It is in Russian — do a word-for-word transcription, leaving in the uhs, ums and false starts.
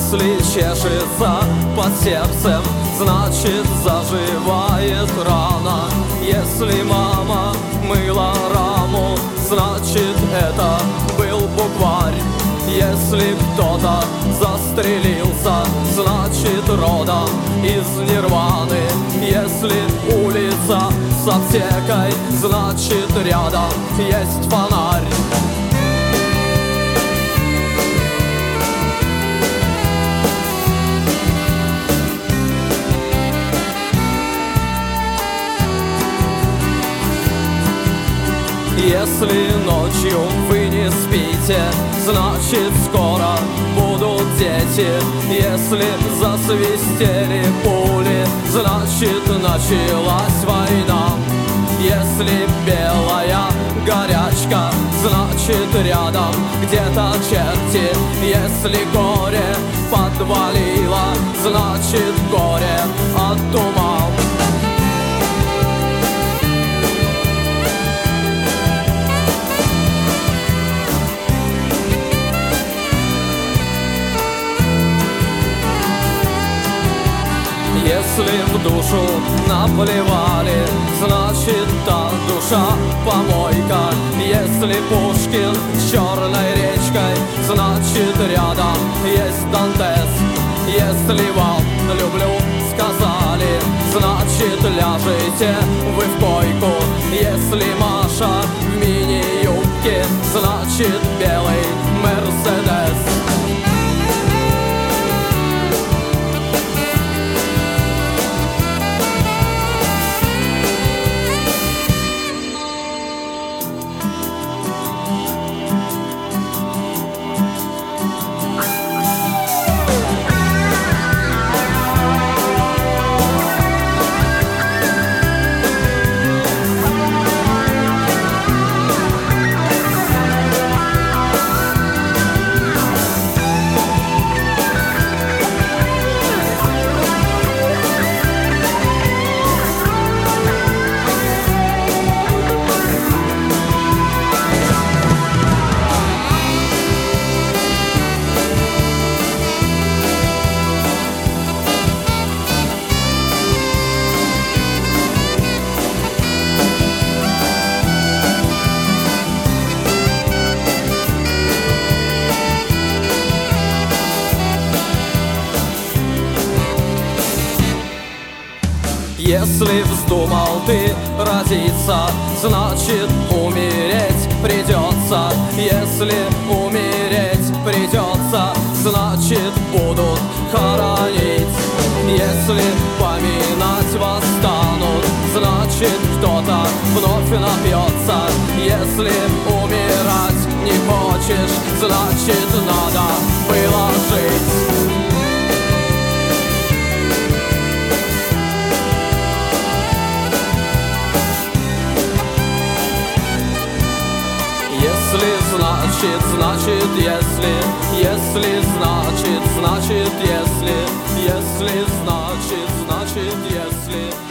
Если чешется под сердцем, значит заживает рана. Если мама мыла раму, значит это был букварь. Если кто-то застрелился, значит родом из Нирваны. Если улица с аптекой, значит рядом есть фонарь. Если ночью вы не спите, значит скоро будут дети. Если засвистели пули, значит началась война. Если белая горячка, значит рядом где-то черти. Если горе подвалило, значит горе от ума. Если в душу наплевали, значит та душа помойка. Если Пушкин с Черной речкой, значит рядом есть Дантес. Если вам люблю сказали, значит ляжете вы в койку. Если Маша в мини-юбке, значит белый Мерседес. Если вздумал ты родиться, значит умереть придется. Если умереть придется, значит будут хоронить. Если поминать вас станут, значит кто-то вновь напьется. Если умирать не хочешь, значит надо было жить. Если значит, значит если, если значит, значит если, если значит, значит если.